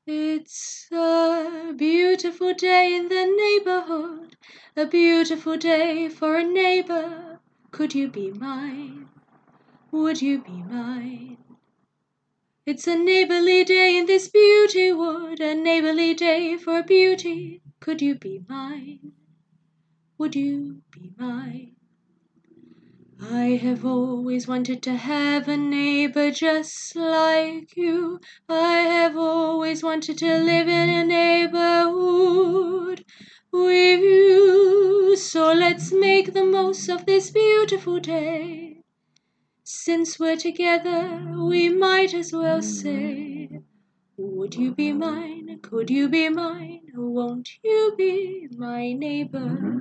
It's a beautiful day in the neighborhood, a beautiful day for a neighbor. Could you be mine? Would you be mine? It's a neighborly day in this beauty wood, a neighborly day for a beauty. Could you be mine? Would you be mine? I have always wanted to have a neighbor just like you. I have always wanted to live in a neighborhood with you. So let's make the most of this beautiful day. Since we're together, we might as well say, would you be mine? Could you be mine? Won't you be my neighbor?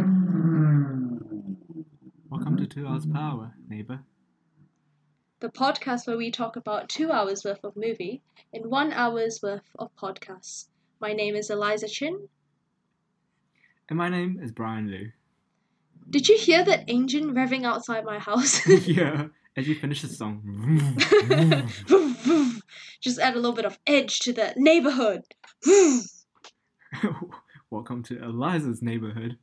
Welcome to 2 Hours Per Hour, neighbor. The podcast where we talk about 2 hours worth of movie in 1 hour's worth of podcasts. My name is Eliza Chin. And my name is Brian Liu. Did you hear that engine revving outside my house? Yeah, as you finish the song. Just add a little bit of edge to the neighborhood. Welcome to Eliza's neighborhood.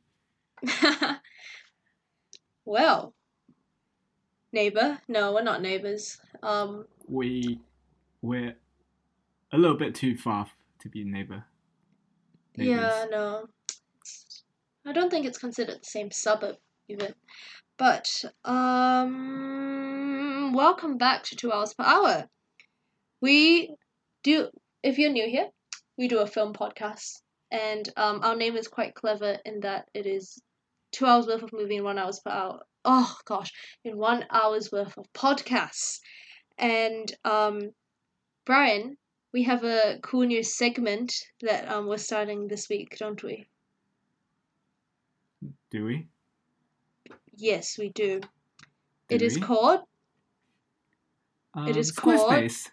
Well, neighbor? No, we're not neighbors. We're a little bit too far to be neighbors. Yeah, no. I don't think it's considered the same suburb, even. But, welcome back to 2 Hours Per Hour. We do, if you're new here, we do a film podcast. And our name is quite clever in that it is 2 hours worth of movie in 1 hours per hour. Oh, gosh, in 1 hour's worth of podcasts. And, Brian, we have a cool new segment that we're starting this week, don't we? Do we? Yes, we do. Do it is we? called. It is Squarespace.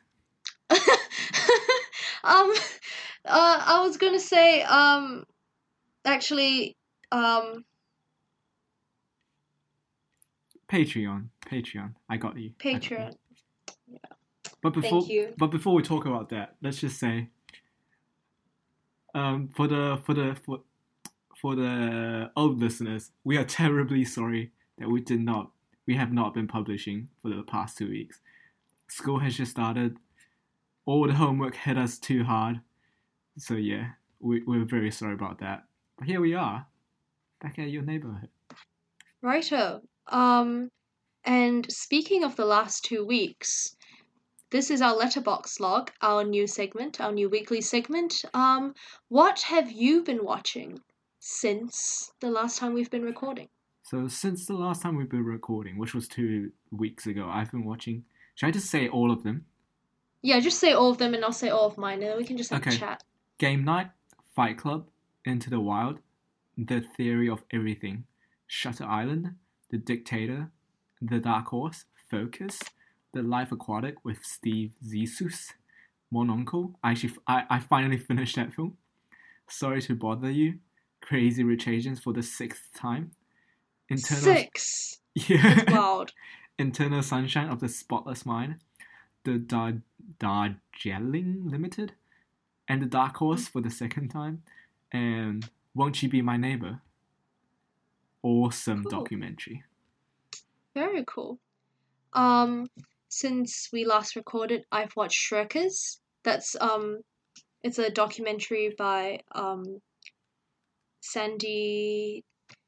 I was gonna say actually Patreon. I got you. Patreon. Yeah. But before, Thank you. But before we talk about that, let's just say, for the old listeners, we are terribly sorry that we have not been publishing for the past 2 weeks. School has just started. All the homework hit us too hard. So yeah, we're very sorry about that. But here we are, back at your neighborhood. Righto. And speaking of the last 2 weeks, this is our letterbox log, our new segment, our new weekly segment. What have you been watching since the last time we've been recording? So since the last time we've been recording, which was 2 weeks ago, I've been watching. Should I just say all of them? Yeah, just say all of them and I'll say all of mine, and then we can just chat. Game Night, Fight Club, Into the Wild, The Theory of Everything, Shutter Island, The Dictator, The Dark Horse, Focus, The Life Aquatic with Steve Zissou, Mon Oncle. I finally finished that film. Sorry to Bother You, Crazy Rich Asians for the 6th time. 6? Yeah. That's wild. Internal Sunshine of the Spotless Mind, The Darjeeling Limited, and The Dark Horse for the 2nd time, and Won't You Be My Neighbor? Awesome Cool. documentary. Very cool. Since we last recorded, I've watched Shrekers. That's it's a documentary by Sandy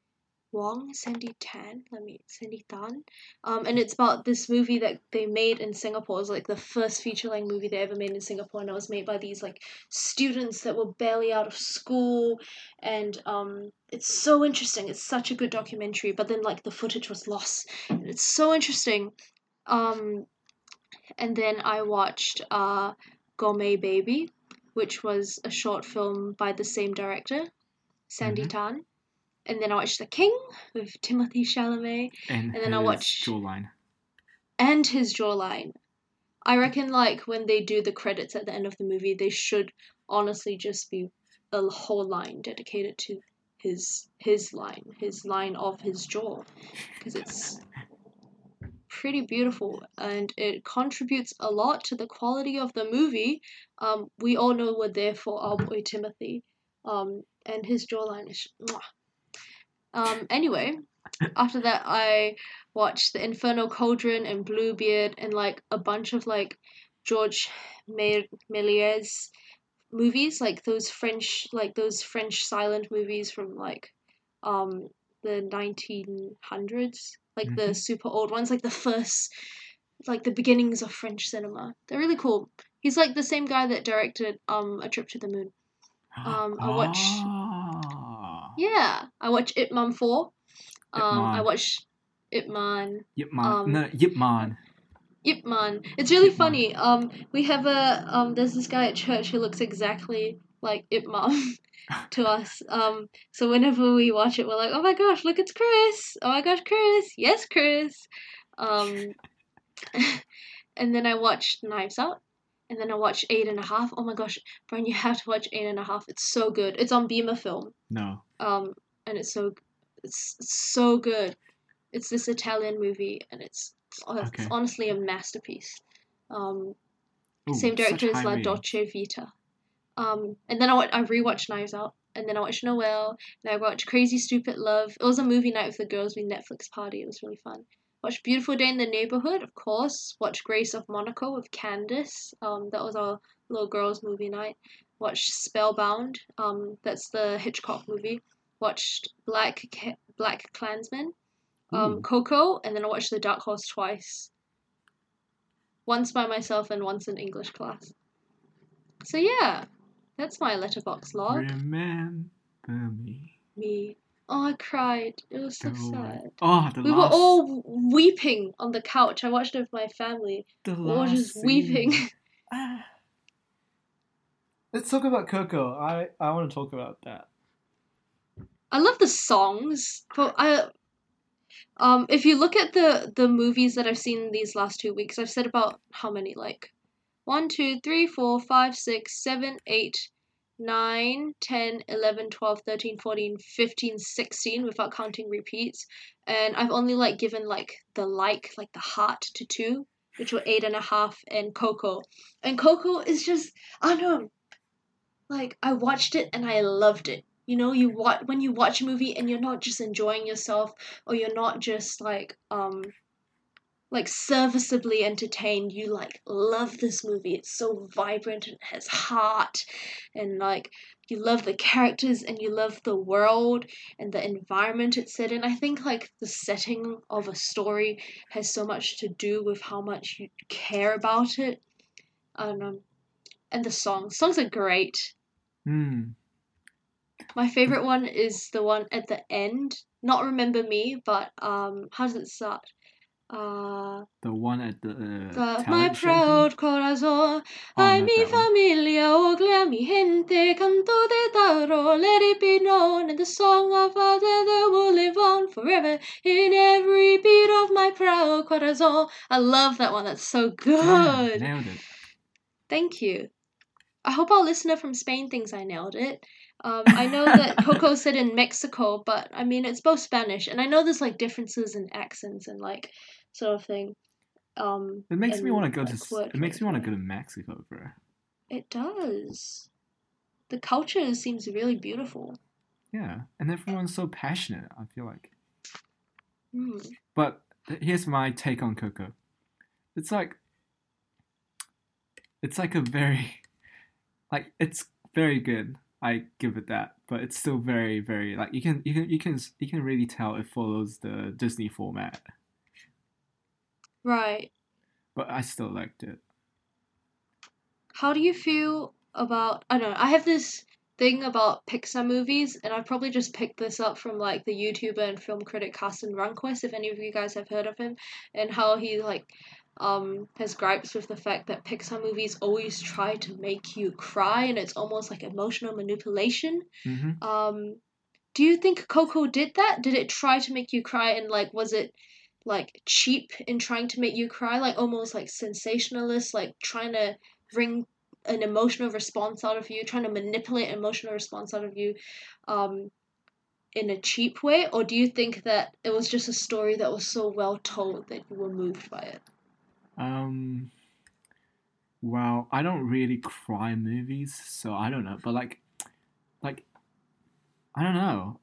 Tan, and it's about this movie that they made in Singapore. It's like the first feature-length movie they ever made in Singapore, and it was made by these like students that were barely out of school, and it's so interesting. It's such a good documentary, but then like the footage was lost, and it's so interesting. And then I watched Gourmet Baby, which was a short film by the same director, Sandy Tan. And then I watched The King with Timothée Chalamet. And then I watched Jawline. And his Jawline. I reckon like when they do the credits at the end of the movie, they should honestly just be a whole line dedicated to his line of his jaw, because it's pretty beautiful, and it contributes a lot to the quality of the movie. We all know we're there for our boy Timothy, and his jawline is mwah. Anyway, after that I watched The Infernal Cauldron and Bluebeard and like a bunch of like George Méliès movies, like those French silent movies from like the 1900s, like the super old ones, like the first, like the beginnings of French cinema. They're really cool. He's like the same guy that directed A Trip to the Moon. I watched I watched Ip Man 4. I watched Ip Man. Yip Man. Ip Man. It's really Ip Man. funny. We have there's this guy at church who looks exactly like Ip Man to us. So whenever we watch it, we're like, oh my gosh, look, it's Chris. Oh my gosh, Chris. Yes, Chris. And then I watched Knives Out. And then I watched 8½. Oh my gosh, Brian, you have to watch 8½. It's so good. It's on Beamer Film. No. And it's so good. It's this Italian movie, and it's honestly a masterpiece. Same director as La Dolce Vita. And then I rewatched Knives Out, and then I watched Noelle, and I watched Crazy Stupid Love. It was a movie night with the girls. We Netflix party. It was really fun. Watched Beautiful Day in the Neighborhood, of course. Watched Grace of Monaco with Candace. That was our little girls' movie night. Watched Spellbound. That's the Hitchcock movie. Watched Black Klansman. Coco, and then I watched The Dark Horse twice. Once by myself and once in English class. So yeah, that's my Letterboxd log. Remember me. Oh, I cried. It was so sad. Oh, we were all weeping on the couch. I watched it with my family. We were just weeping. Let's talk about Coco. I want to talk about that. I love the songs, but if you look at the movies that I've seen these last 2 weeks, I've said about how many, like 1, 2, 3, 4, 5, 6, 7, 8, 9, 10, 11, 12, 13, 14, 15, 16 without counting repeats. And I've only like given like the heart to 2, which were 8½, and Coco. And Coco is just, I don't know, like I watched it and I loved it. You know, when you watch a movie and you're not just enjoying yourself, or you're not just like serviceably entertained, you like love this movie. It's so vibrant and has heart, and like you love the characters and you love the world and the environment it's set in. I think like the setting of a story has so much to do with how much you care about it. I don't know. And the songs are great. My favorite one is the one at the end. Not Remember Me, but how does it start? The one at the My proud corazón, ay mi familia, oglia mi gente, canto de Tauro, let it be known, and the song of our dead will live on forever in every beat of my proud corazón. I love that one. That's so good. Yeah, nailed it. Thank you. I hope our listener from Spain thinks I nailed it. I know that Coco said in Mexico, but I mean it's both Spanish, and I know there's like differences in accents and like sort of thing. It makes me want to go to. It makes me want to go to Mexico, bro. It does. The culture seems really beautiful. Yeah, and everyone's so passionate. I feel like. But here's my take on Coco. It's like a very, like it's very good. I give it that, but it's still very, very like you can really tell it follows the Disney format. Right. But I still liked it. How do you feel about, I don't know, I have this thing about Pixar movies, and I probably just picked this up from like the YouTuber and film critic Carsten Runquist, if any of you guys have heard of him, and how he like has gripes with the fact that Pixar movies always try to make you cry, and it's almost like emotional manipulation. Do you think Coco did that? Did it try to make you cry, and like was it like cheap in trying to make you cry, like almost like sensationalist, like trying to bring an emotional response out of you, trying to manipulate an emotional response out of you? in a cheap way, or do you think that it was just a story that was so well told that you were moved by it? Um, well, I don't really cry in movies, so I don't know. But like I don't know.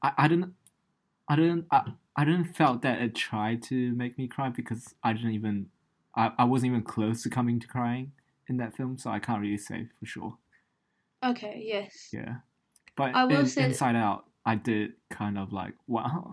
I didn't felt that it tried to make me cry because I wasn't even close to coming to crying in that film, so I can't really say for sure. Okay, yes. Yeah, but I will in say, Inside Out, I did kind of like wow.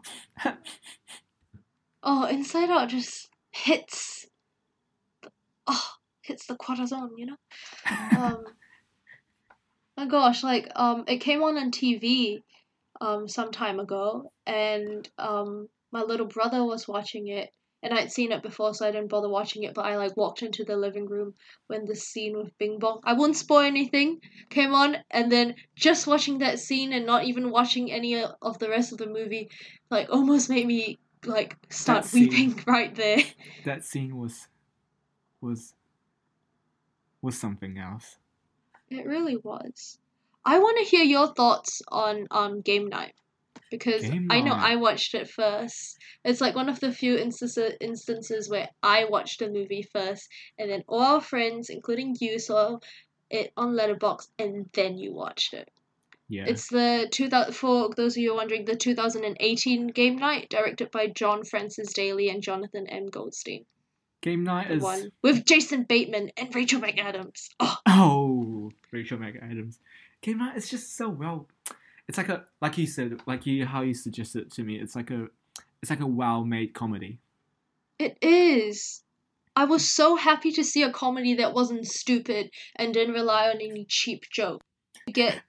oh, Inside Out just hits, oh, hits the corazon, you know? Um, my gosh, like, it came on TV, some time ago, and, my little brother was watching it, and I'd seen it before, so I didn't bother watching it, but I, like, walked into the living room when the scene with Bing Bong, I won't spoil anything, came on, and then just watching that scene and not even watching any of the rest of the movie, like, almost made me, like, that start scene, weeping right there. that scene was was something else. It really was. I want to hear your thoughts on Game Night because Game I know night. I watched it first. It's like one of the few instances where I watched the movie first, and then all our friends, including you, saw it on Letterboxd, and then you watched it. Yeah. It's the 2000, for those of you wondering, the 2018 Game Night, directed by John Francis Daly and Jonathan M. Goldstein. Game night The is one with Jason Bateman and Rachel McAdams. Oh, oh Rachel McAdams. Game night is just so well. It's like a like you said, how you suggested it to me. It's like a well made comedy. it is. I was so happy to see a comedy that wasn't stupid and didn't rely on any cheap jokes. You get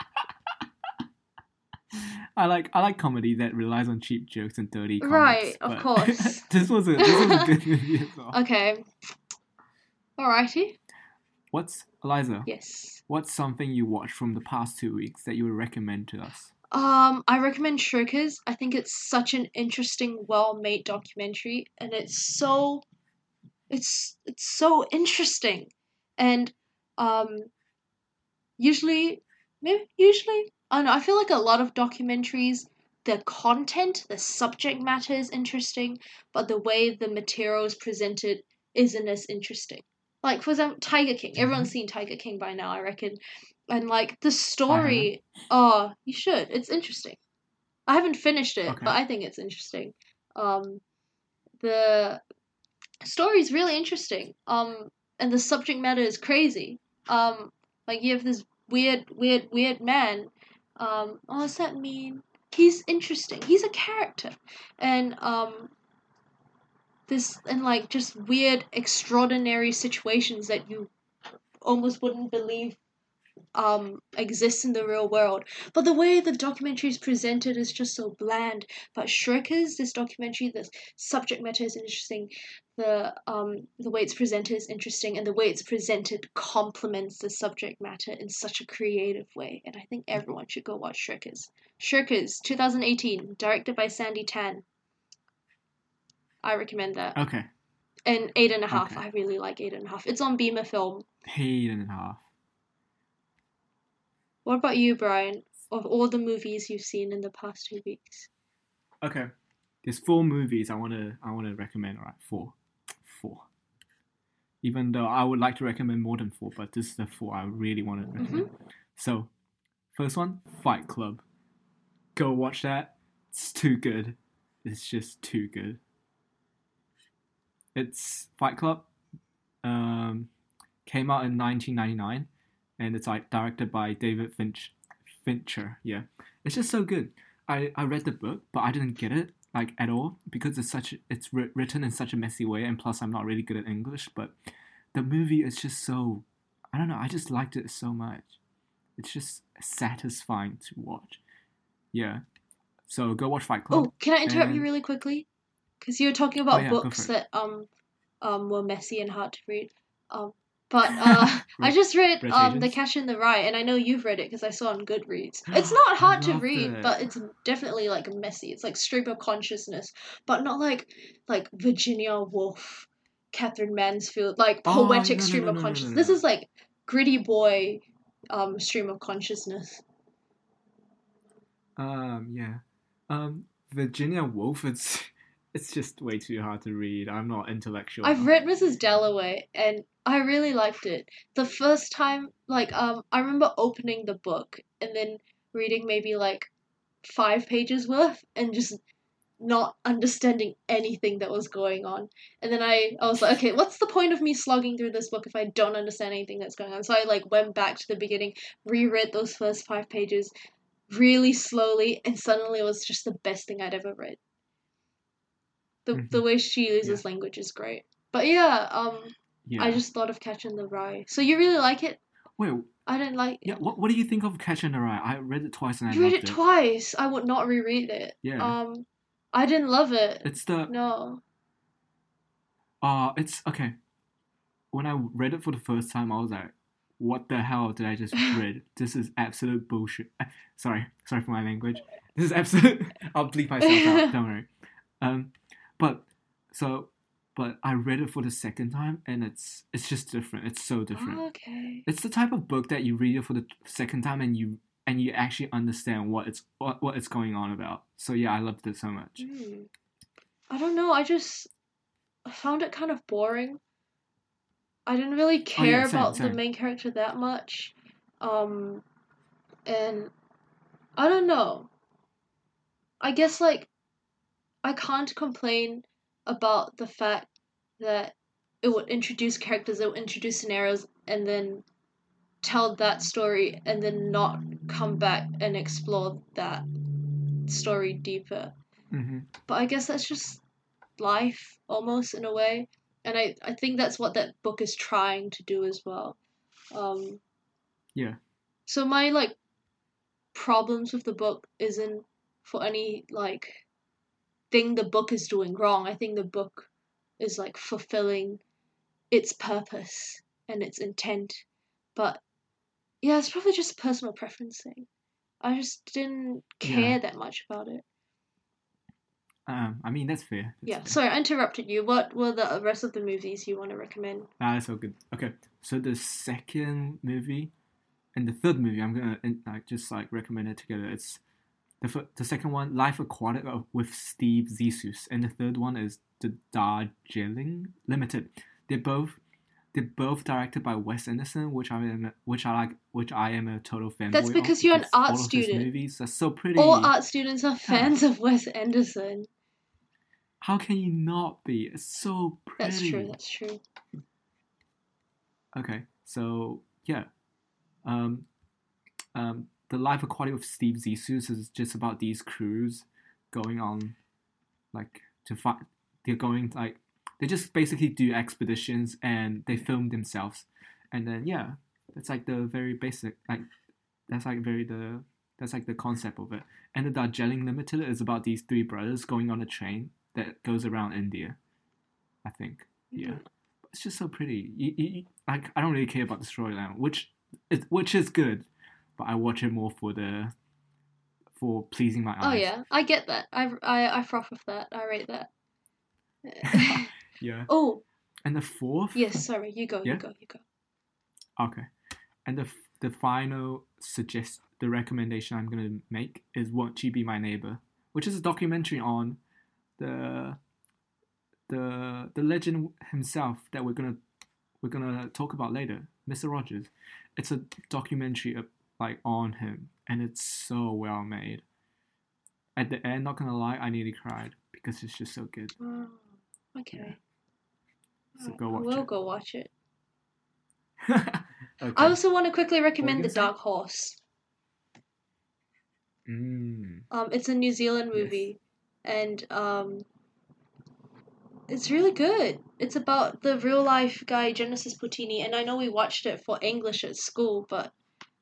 I like comedy that relies on cheap jokes and dirty comics. right, of But course. this was a good movie as well. Okay. Alrighty. What's Eliza? Yes. What's something you watched from the past 2 weeks that you would recommend to us? I recommend Shriekers. I think it's such an interesting, well-made documentary, and it's so interesting, and um, usually, maybe usually, I don't know. I feel like a lot of documentaries, the content, the subject matter is interesting, but the way the material is presented isn't as interesting. Like for example, Tiger King. Everyone's seen Tiger King by now, I reckon. And like the I haven't. story, oh, you should. It's interesting. I haven't finished it, Okay. but I think it's interesting. Um, the story's really interesting. And the subject matter is crazy. Like you have this weird man. What does that mean? He's interesting. He's a character, and this and like just weird, extraordinary situations that you almost wouldn't believe exists in the real world. But the way the documentary is presented is just so bland. But Shrekers, this documentary, the subject matter is interesting. The way it's presented is interesting, and the way it's presented complements the subject matter in such a creative way. And I think everyone should go watch Shrekers. Shrekers, 2018, directed by Sandy Tan. I recommend that. Okay. And Eight and a Half. Okay. I really like Eight and a Half. It's on Beamer Film. 8.5. What about you, Brian? Of all the movies you've seen in the past 2 weeks? Okay. There's 4 movies I wanna recommend. Alright, four. Even though I would like to recommend more than 4, but this is the 4 I really want to recommend. So, first one, Fight Club. Go watch that. It's too good. It's just too good. It's Fight Club. Came out in 1999, and it's like directed by David Fincher. Yeah, it's just so good. I read the book, but I didn't get it like at all because it's written in such a messy way, and plus I'm not really good at English. But the movie is just so, I don't know. I just liked it so much. It's just satisfying to watch. Yeah. So go watch Fight Club. Oh, can I interrupt you and- really quickly? Because you were talking Oh, about yeah, go books for it. that were messy and hard to read. But I just read Red The Agents? Catcher in the Rye, and I know you've read it because I saw it on Goodreads. It's not hard to loved read, it. but it's definitely like messy. It's like stream of consciousness, but not like Virginia Woolf, Catherine Mansfield, like Oh, poetic no, no, stream no, of no, no, no, consciousness. no. This is like gritty boy stream of consciousness. Yeah. Virginia Woolf, it's just way too hard to read. I'm not intellectual I've enough. read Mrs. Dalloway and I really liked it. The first time, I remember opening the book and then reading maybe like 5 pages worth and just not understanding anything that was going on. And then I was like, okay, what's the point of me slogging through this book if I don't understand anything that's going on? So I like went back to the beginning, reread those first 5 pages really slowly, and suddenly it was just the best thing I'd ever read. The way she uses language is great. But yeah, I just thought of Catcher in the Rye. So you really like it? Wait, I didn't like it. yeah. What do you think of Catcher in the Rye? I read it twice and I You read loved it twice. I would not reread it. Yeah. I didn't love it. It's the No. it's okay. When I read it for the first time, I was like, "What the hell did I just read? This is absolute bullshit." Sorry for my language. This is absolute. I'll bleep myself out. Don't worry. But I read it for the second time, and it's just different. It's so different. Oh, okay. It's the type of book that you read it for the second time, and you actually understand what it's going on about. So yeah, I loved it so much. I don't know. I found it kind of boring. I didn't really care about the main character that much. And I don't know. I guess like I can't complain about the fact that it would introduce characters, it would introduce scenarios, and then tell that story, and then not come back and explore that story deeper. But I guess that's just life, almost, in a way. And I think that's what that book is trying to do as well. Yeah. So my, like, problems with the book isn't for any, like, thing the book is doing wrong. I think the book is, like, fulfilling its purpose and its intent. But, yeah, it's probably just a personal preference thing. I just didn't care that much about it. I mean, that's fair. Sorry, I interrupted you. What were the rest of the movies you want to recommend? That's so good. Okay, so the second movie and the third movie, I'm gonna just recommend it together. It's the second one, Life Aquatic with Steve Zissou, and the third one is The Darjeeling Limited. They're both directed by Wes Anderson, which I am a total fanboy. That's because you're an art student. All of his movies are so pretty. All art students are fans of Wes Anderson. How can you not be? It's so pretty. That's true. Okay, so yeah, The Life Aquatic with Steve Zissou is just about these crews going on, they just basically do expeditions and they film themselves, and then yeah, that's like the very basic that's like the concept of it. And The Darjeeling Limited is about these three brothers going on a train that goes around India, I think. Yeah, it's just so pretty. I don't really care about the storyline, which is good, but I watch it more for pleasing my eyes. Oh yeah, I get that. I froth with that. I rate that. Yeah. Oh. And the fourth. Yes. Sorry. You go. Okay. And the final the recommendation I'm gonna make is "Won't You Be My Neighbor," which is a documentary on the legend himself that we're gonna talk about later, Mr. Rogers. It's a documentary on him, and it's so well made. At the end, not gonna lie, I nearly cried because it's just so good. Oh, okay. Yeah. So go watch it. We'll go watch it. Okay. I also want to quickly recommend The Dark Horse. It's a New Zealand movie, and it's really good. It's about the real life guy Genesis Puttini, and I know we watched it for English at school, but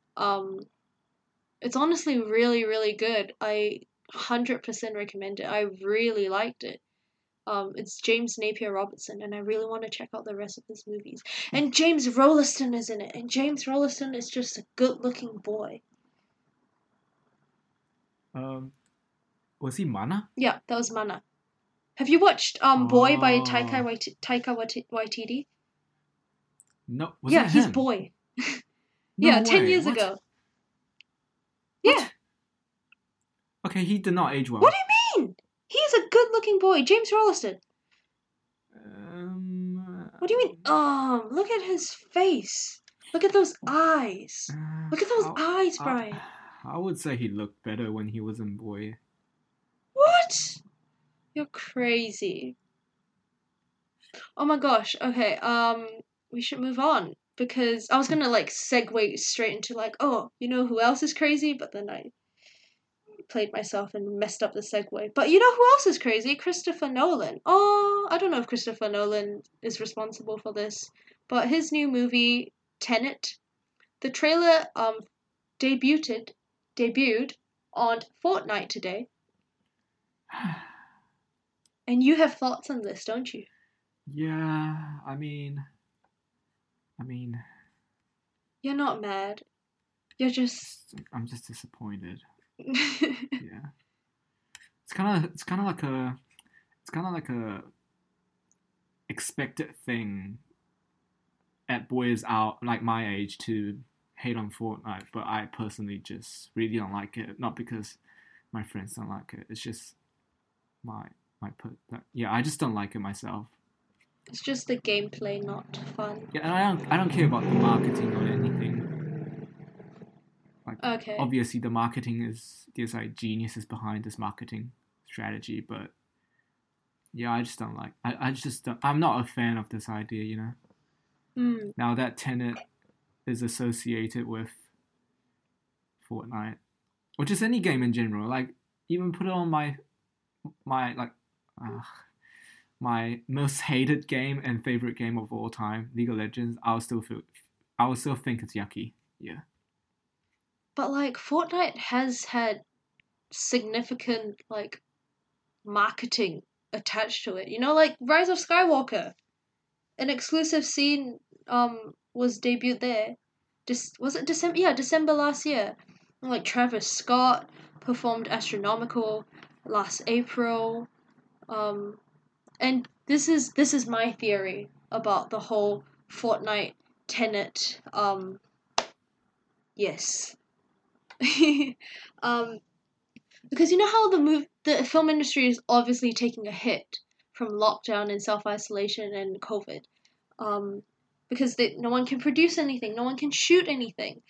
it's honestly really, really good. I 100% recommend it. I really liked it. It's James Napier Robertson, and I really want to check out the rest of his movies. And James Rolliston is in it, and James Rolliston is just a good-looking boy. Was he Mana? Yeah, that was Mana. Have you watched Boy by Taika Waititi? No. Was yeah, that he's him? Boy. No yeah, way. 10 years What? ago. What? Yeah. Okay, he did not age well. What do you mean? He's a good-looking boy, James Rolliston. What do you mean? Look at his face. Look at those eyes. Look at those eyes, Brian. I would say he looked better when he was a boy. What? You're crazy. Oh my gosh. Okay. We should move on because I was gonna like segue straight into like, oh, you know who else is crazy? But then I played myself and messed up the segue. But you know who else is crazy? Christopher Nolan. Oh, I don't know if Christopher Nolan is responsible for this, but his new movie Tenet, the trailer debuted on Fortnite today. And you have thoughts on this, don't you? Yeah, I mean, you're not mad. You're just. I'm just disappointed. Yeah, it's kind of like a expected thing at boys out like my age to hate on Fortnite, but I personally just really don't like it. Not because my friends don't like it. It's just I just don't like it myself. It's just the gameplay, not fun. Yeah, and I don't care about the marketing or anything. Like, okay. Obviously, the marketing there's like geniuses behind this marketing strategy, but yeah, I just don't like. I'm not a fan of this idea, you know. Now that Tenet is associated with Fortnite, or just any game in general, like even put it on my most hated game and favorite game of all time, League of Legends, I will still think it's yucky. Yeah. But like Fortnite has had significant like marketing attached to it. You know, like Rise of Skywalker. An exclusive scene was debuted there. Was it December? Yeah, December last year. And, like Travis Scott performed Astronomical last April. And this is my theory about the whole Fortnite Tenet. Yes. Because you know how the film industry is obviously taking a hit from lockdown and self-isolation and COVID, because no one can produce anything, no one can shoot anything,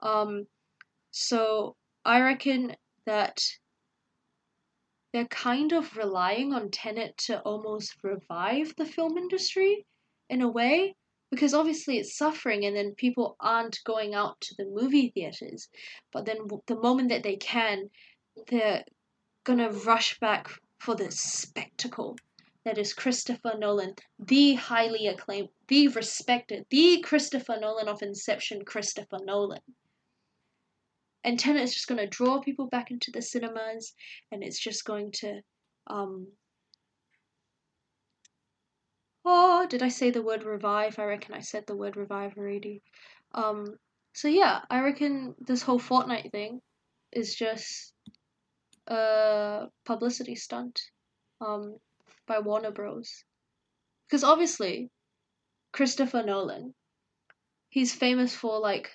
so I reckon that they're kind of relying on Tenet to almost revive the film industry in a way, because obviously it's suffering and then people aren't going out to the movie theaters, but then the moment that they can, they're gonna rush back for this spectacle that is Christopher Nolan, the highly acclaimed, the respected, the Christopher Nolan of Inception, Christopher Nolan. And Tenet is just gonna draw people back into the cinemas, and it's just going to, oh, did I say the word revive? I reckon I said the word revive already. So yeah, I reckon this whole Fortnite thing is just a publicity stunt by Warner Bros. Because obviously, Christopher Nolan, he's famous for like,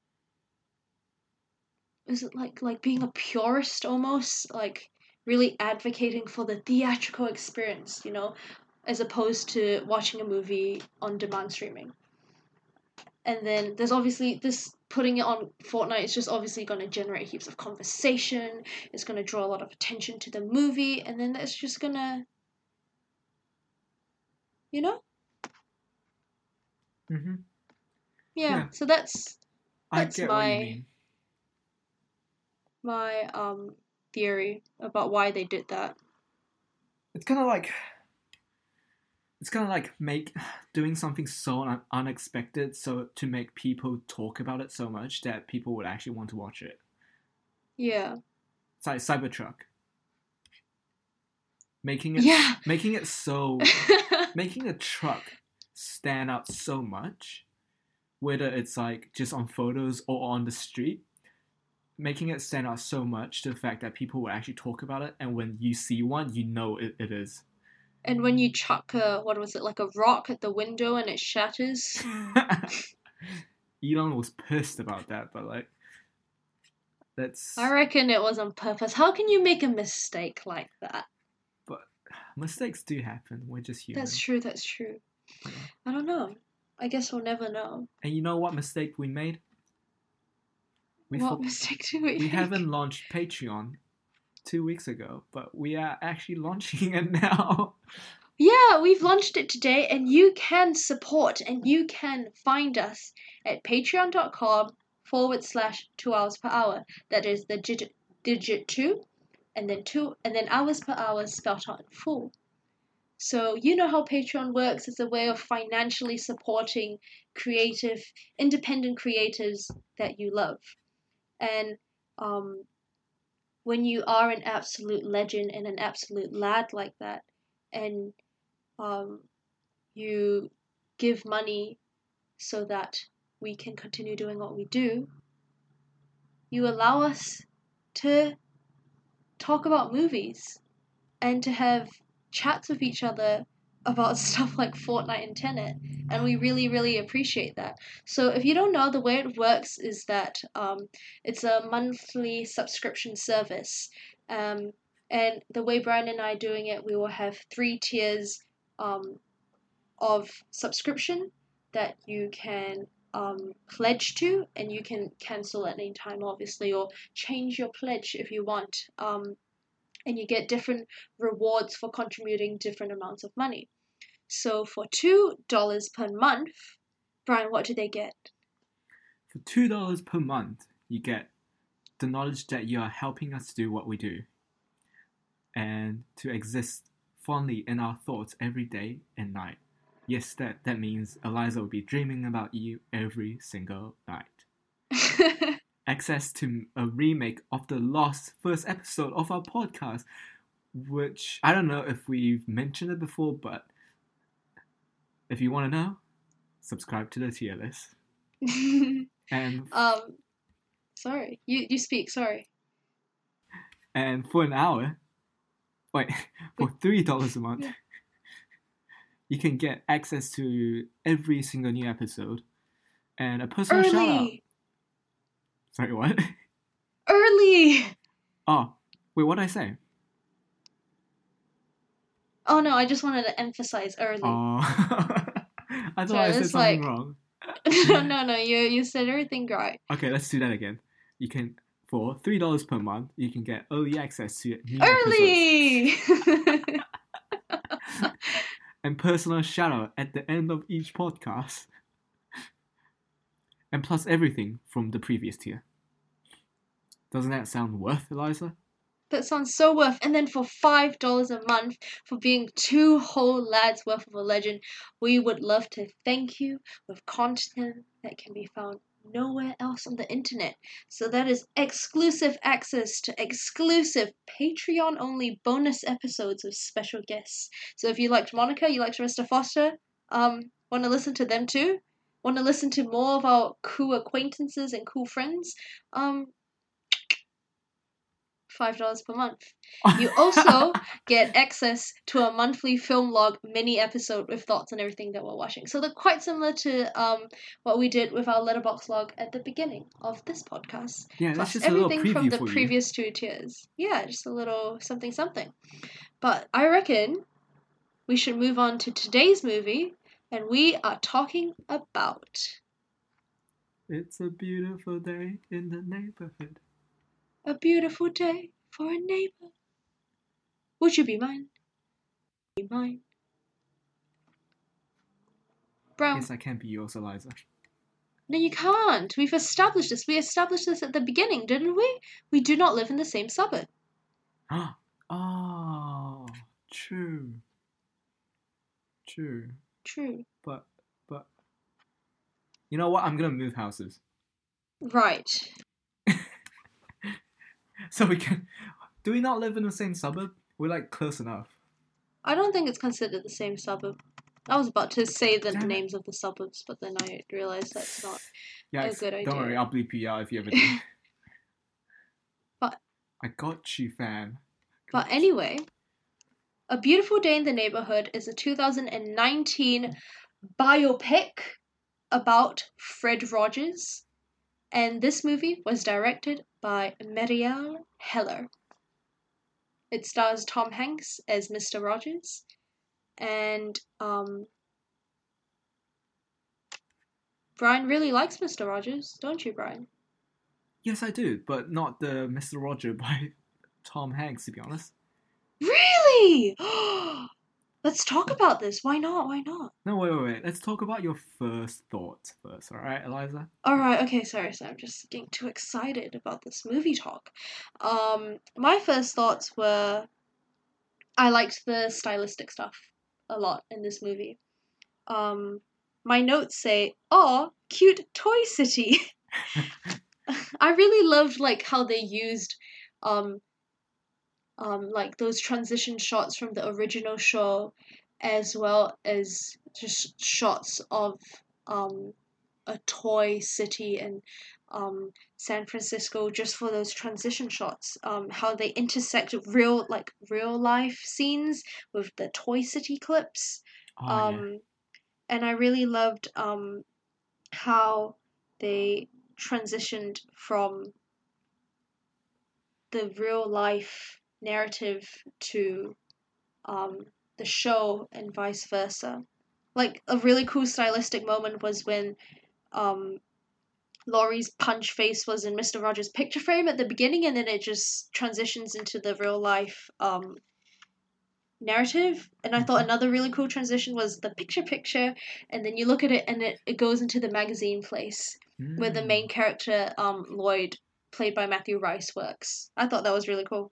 is it like being a purist almost, like really advocating for the theatrical experience, you know, as opposed to watching a movie on demand streaming. And then there's obviously this putting it on Fortnite is just obviously going to generate heaps of conversation. It's going to draw a lot of attention to the movie, and then it's just going to, you know? Mm-hmm. Yeah. So that's I get what you mean. My theory about why they did that. It's kind of like doing something so unexpected, so to make people talk about it so much that people would actually want to watch it. Yeah. It's like Cybertruck. Making a truck stand out so much, whether it's like just on photos or on the street, making it stand out so much to the fact that people will actually talk about it, and when you see one, you know it is. And when you chuck like a rock at the window and it shatters. Elon was pissed about that, but like, I reckon it was on purpose. How can you make a mistake like that? But mistakes do happen. We're just human. That's true. Yeah. I don't know. I guess we'll never know. And you know what mistake we made? What mistake did we make? We haven't launched Patreon 2 weeks ago, but we are actually launching it now. Yeah, we've launched it today, and you can support and you can find us at patreon.com/2 hours per hour. That is the digit 2 and then hours per hour spelled out in full. So you know how Patreon works. It's a way of financially supporting creative, independent creators that you love. And when you are an absolute legend and an absolute lad like that, and you give money so that we can continue doing what we do, you allow us to talk about movies and to have chats with each other about stuff like Fortnite and Tenet, and we really, really appreciate that. So if you don't know, the way it works is that it's a monthly subscription service, and the way Brian and I are doing it, we will have 3 tiers of subscription that you can pledge to, and you can cancel at any time, obviously, or change your pledge if you want. And you get different rewards for contributing different amounts of money. So for $2 per month, Brian, what do they get? For $2 per month, you get the knowledge that you are helping us do what we do, and to exist fondly in our thoughts every day and night. Yes, that means Eliza will be dreaming about you every single night. Access to a remake of the lost first episode of our podcast, which I don't know if we've mentioned it before, but if you want to know, subscribe to the tier list. And sorry, you speak. Sorry. And for an hour, for $3 a month, you can get access to every single new episode and a personal shout out. Sorry, what? Early! Oh, wait, what did I say? Oh no, I just wanted to emphasize early. Oh, I thought I said something wrong. No, you said everything right. Okay, let's do that again. You can, for $3 per month, you can get early access to new episodes. And personal shout out at the end of each podcast. And plus everything from the previous tier. Doesn't that sound worth, Eliza? That sounds so worth. And then for $5 a month for being 2 whole lads worth of a legend, we would love to thank you with content that can be found nowhere else on the internet. So that is exclusive access to exclusive Patreon-only bonus episodes with special guests. So if you liked Monica, you liked Mr. Foster, want to listen to them too? Want to listen to more of our cool acquaintances and cool friends? $5 per month. You also get access to a monthly film log mini episode with thoughts on everything that we're watching. So they're quite similar to what we did with our letterbox log at the beginning of this podcast. Yeah, that's just everything a little from preview the for previous 2 tiers. Yeah, just a little something. But I reckon we should move on to today's movie, and we are talking about It's a Beautiful Day in the Neighborhood. A Beautiful Day for a Neighbor. Would you be mine? Be mine. Brown. Yes, I can be yours, Eliza. No, you can't. We've established this. We established this at the beginning, didn't we? We do not live in the same suburb. Oh, true. But, you know what? I'm gonna move houses. Right. So we can... Do we not live in the same suburb? We're like close enough. I don't think it's considered the same suburb. I was about to say the names of the suburbs, but then I realized that's not a good idea. Don't worry, I'll bleep you out if you ever do. But I got you, fam. But anyway, A Beautiful Day in the Neighborhood is a 2019 biopic about Fred Rogers, And this movie was directed by Marielle Heller. It stars Tom Hanks as Mr. Rogers, and Brian really likes Mr. Rogers, don't you, Brian? Yes, I do, but not the Mr. Roger by Tom Hanks, to be honest. Really? Let's talk about this. Why not? Why not? No, wait. Let's talk about your first thoughts first, alright, Eliza? Alright, okay, sorry, I'm just getting too excited about this movie talk. My first thoughts were I liked the stylistic stuff a lot in this movie. My notes say, "Oh, cute Toy City." I really loved like how they used um like those transition shots from the original show as well as just shots of um a toy city and San Francisco just for those transition shots. How they intersect real life scenes with the Toy City clips. Oh, yeah. And I really loved how they transitioned from the real life narrative to um, the show and vice versa. Like a really cool stylistic moment was when um, Laurie's punch face was in Mr. Rogers' picture frame at the beginning, and then it just transitions into the real life narrative. And I thought another really cool transition was the picture, and then you look at it and it goes into the magazine place where the main character, Lloyd, played by Matthew Rice, works. I thought that was really cool.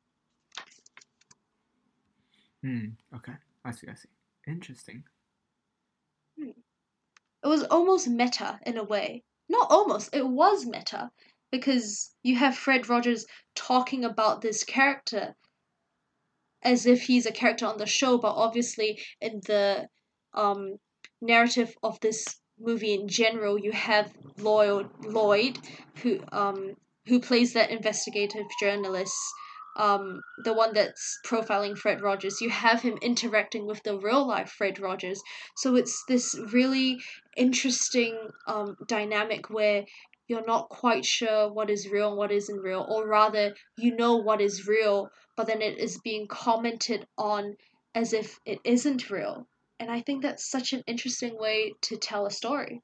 Okay. I see. Interesting. It was almost meta in a way. Not almost, it was meta. Because you have Fred Rogers talking about this character as if he's a character on the show, but obviously in the um, narrative of this movie in general, you have Lloyd, who plays that investigative journalist, the one that's profiling Fred Rogers. You have him interacting with the real life Fred Rogers, so it's this really interesting dynamic where you're not quite sure what is real and what isn't real, or rather, you know what is real, but then it is being commented on as if it isn't real. And I think that's such an interesting way to tell a story.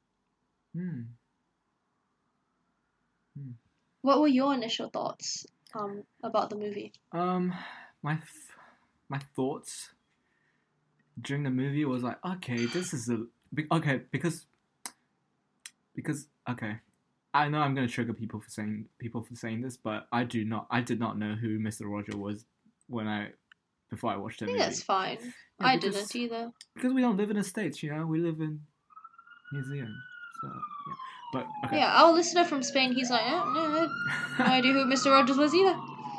What were your initial thoughts about the movie? My thoughts during the movie was like, okay, this is okay because okay, I know I'm gonna trigger people for saying this, but I did not know who Mr. Roger was before I watched the movie. That's fine. Yeah, I didn't either. Because we don't live in the States, we live in New Zealand, so yeah. But okay. Yeah, our listener from Spain, he's like, no idea who Mr. Rogers was either.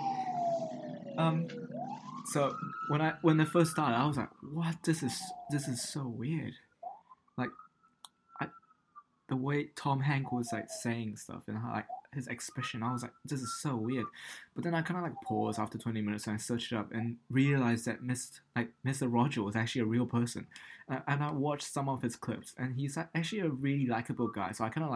So when it first started, I was like, what? This is so weird. Like, the way Tom Hanks was like saying stuff and how like his expression, I was like, this is so weird. But then I kind of like paused after 20 minutes and I searched it up and realized that Mr. Roger was actually a real person. And I watched some of his clips and he's actually a really likable guy. So I kind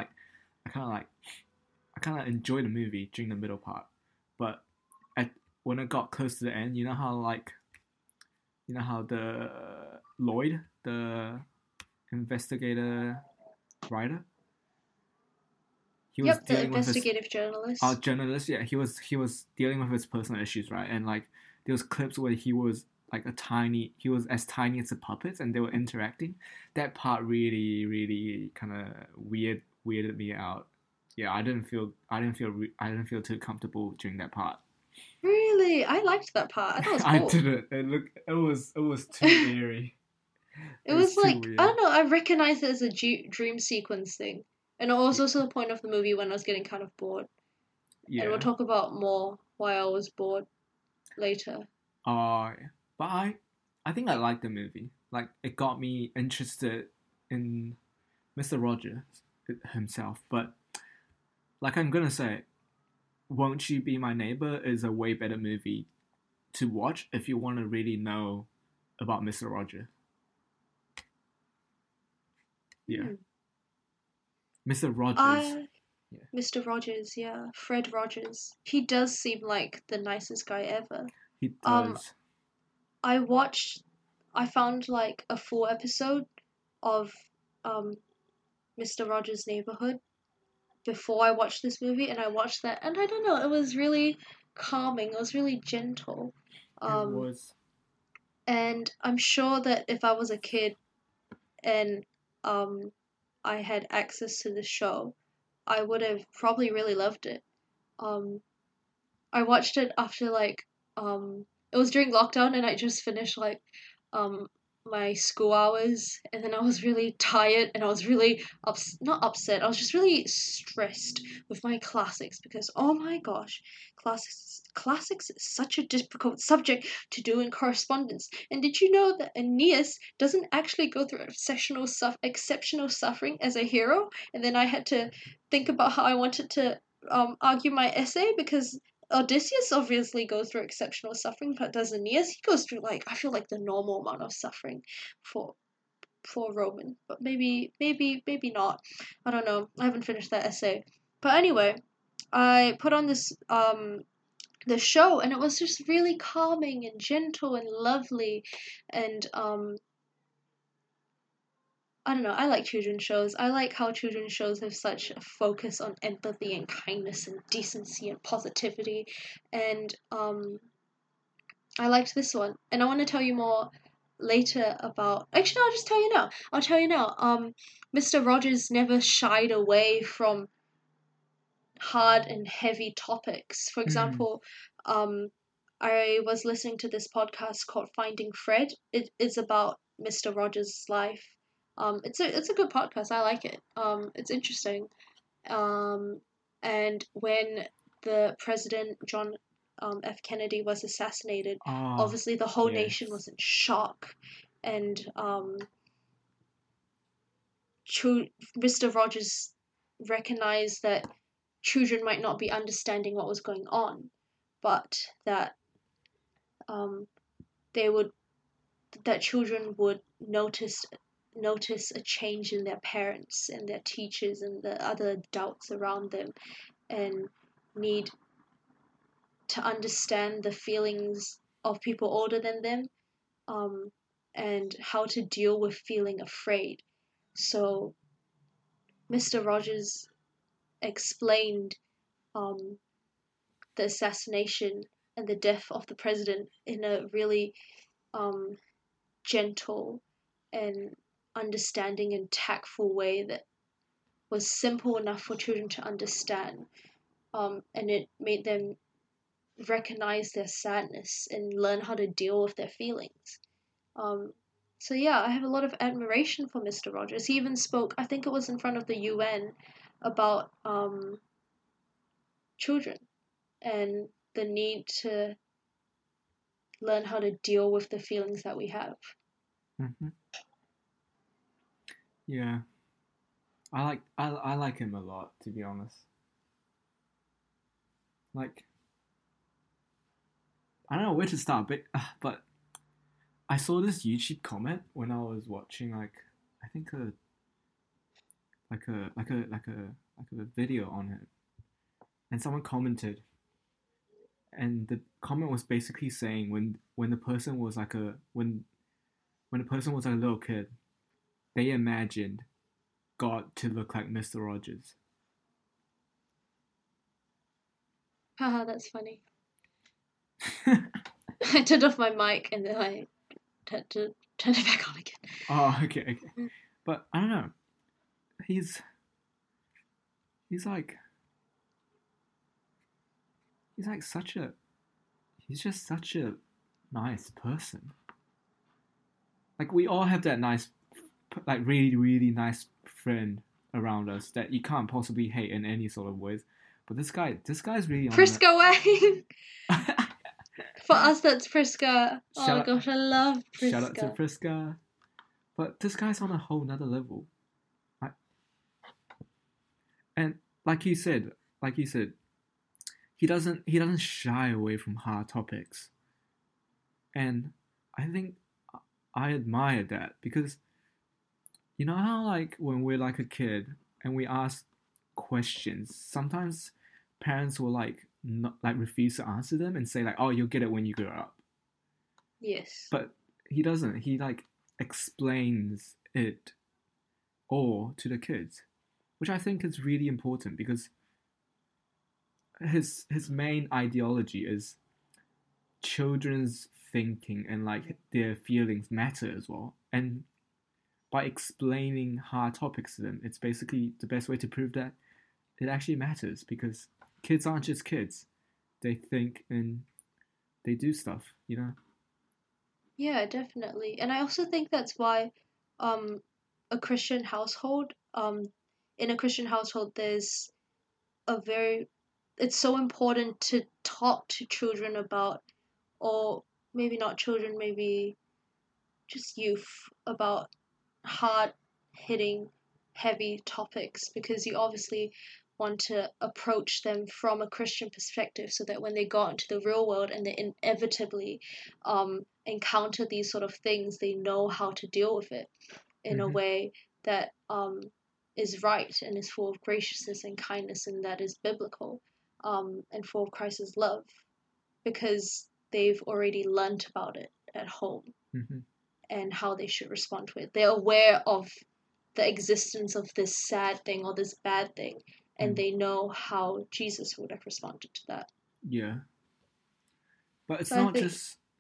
of enjoyed the movie during the middle part. But when it got close to the end, you know how the Lloyd, the investigator writer, the investigative journalist. Journalist, yeah. He was dealing with his personal issues, right? And like there was clips where he was like he was as tiny as the puppets, and they were interacting. That part really kind of weirded me out. Yeah, I didn't feel too comfortable during that part. Really, I liked that part. I thought it was cool. I didn't. It was too eerie. It was like weird. I don't know. I recognized it as a dream sequence thing, and it was also the point of the movie when I was getting kind of bored. Yeah. And we'll talk about more why I was bored later. But I think I liked the movie. Like it got me interested in Mr. Rogers himself. But like I'm gonna say, Won't You Be My Neighbor is a way better movie to watch if you want to really know about Mr. Rogers. Yeah. Mr. Rogers Mr. Rogers, yeah, Fred Rogers. He does seem like the nicest guy ever. He Um, does. I found like a full episode of um Mr. Rogers' Neighborhood before I watched this movie, and I watched that, and I don't know, it was really calming. It was really gentle. It Um, was. and I'm sure that if I was a kid and I had access to the show, I would have probably really loved it. Um, I watched it after it was during lockdown, and I just finished um my school hours, and then I was really tired, and I was really not upset. I was just really stressed with my classics because oh my gosh, classics is such a difficult subject to do in correspondence. And did you know that Aeneas doesn't actually go through exceptional suffering as a hero? And then I had to think about how I wanted to argue my essay because Odysseus obviously goes through exceptional suffering, but does Aeneas? He goes through I feel like the normal amount of suffering for Roman, but maybe not. I don't know. I haven't finished that essay. But anyway, I put on this show, and it was just really calming and gentle and lovely, and I don't know, I like children's shows. I like how children's shows have such a focus on empathy and kindness and decency and positivity. And I liked this one. And I want to tell you more later about actually no, I'll just tell you now. I'll tell you now. Mr. Rogers never shied away from hard and heavy topics. For Mm. example, I was listening to this podcast called Finding Fred. It is about Mr. Rogers' life. It's a good podcast. I like it. It's interesting. Um, and when the president John F. Kennedy was assassinated, Ah, obviously the whole nation yes. was in shock, and Mr. Rogers recognized that children might not be understanding what was going on, but that um, they would that children would notice a change in their parents and their teachers and the other adults around them, and need to understand the feelings of people older than them, um, and how to deal with feeling afraid. So Mr. Rogers explained um, the assassination and the death of the president in a really um, gentle and understanding and tactful way that was simple enough for children to understand. And it made them recognize their sadness and learn how to deal with their feelings. Um, so yeah, I have a lot of admiration for Mr. Rogers. He even spoke, I think it was in front of the UN, about children and the need to learn how to deal with the feelings that we have. Hmm. Yeah, I like him a lot, to be honest. Like, I don't know where to start, but I saw this YouTube comment when I was watching I think a video on it, and someone commented, and the comment was basically saying when the person was when the person was like a little kid, they imagined God to look like Mr. Rogers. Haha, that's funny. I turned off my mic and then I had to turn it back on again. Oh, okay. But I don't know. He's he's like he's like such a he's just such a nice person. Like we all have that nice, like really nice friend around us that you can't possibly hate in any sort of ways. But this guy's really on the. Priska Wang! For us, that's Priska. shout Oh out, gosh, I love shout out to Priska. Priska. But this guy's on a whole nother level. Like, and like you said, he doesn't shy away from hard topics, and I think I admire that because you know how like when we're like a kid and we ask questions, sometimes parents will like not like refuse to answer them and say like, "Oh, you'll get it when you grow up." Yes. But he doesn't. He like explains it all to the kids, which I think is really important because his main ideology is children's thinking and like their feelings matter as well. And by explaining hard topics to them, it's basically the best way to prove that it actually matters because kids aren't just kids. They think and they do stuff, you know? Yeah, definitely. And I also think that's why um a Christian household, in a Christian household there's a very it's so important to talk to children about, or maybe not children, maybe just youth, about hard hitting, heavy topics, because you obviously want to approach them from a Christian perspective so that when they go out into the real world and they inevitably encounter these sort of things, they know how to deal with it in a Mm-hmm. way that is right and is full of graciousness and kindness and that is biblical, and full of Christ's love, because they've already learnt about it at home Mm-hmm. and how they should respond to it. They're aware of the existence of this sad thing or this bad thing, and Mm. they know how Jesus would have responded to that. Yeah. But So I think,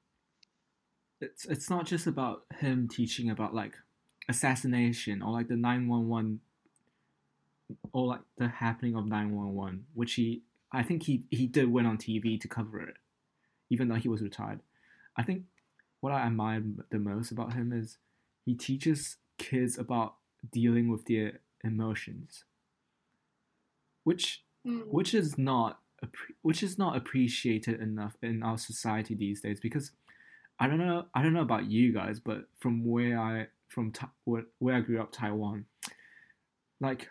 it's not just about him teaching about like assassination or like the 911 or like the happening of 911, which I think he did went on TV to cover it, even though he was retired. I think what I admire the most about him is he teaches kids about dealing with their emotions, which mm, which is not which is not appreciated enough in our society these days. Because I don't know about you guys, but from where I grew up, Taiwan, like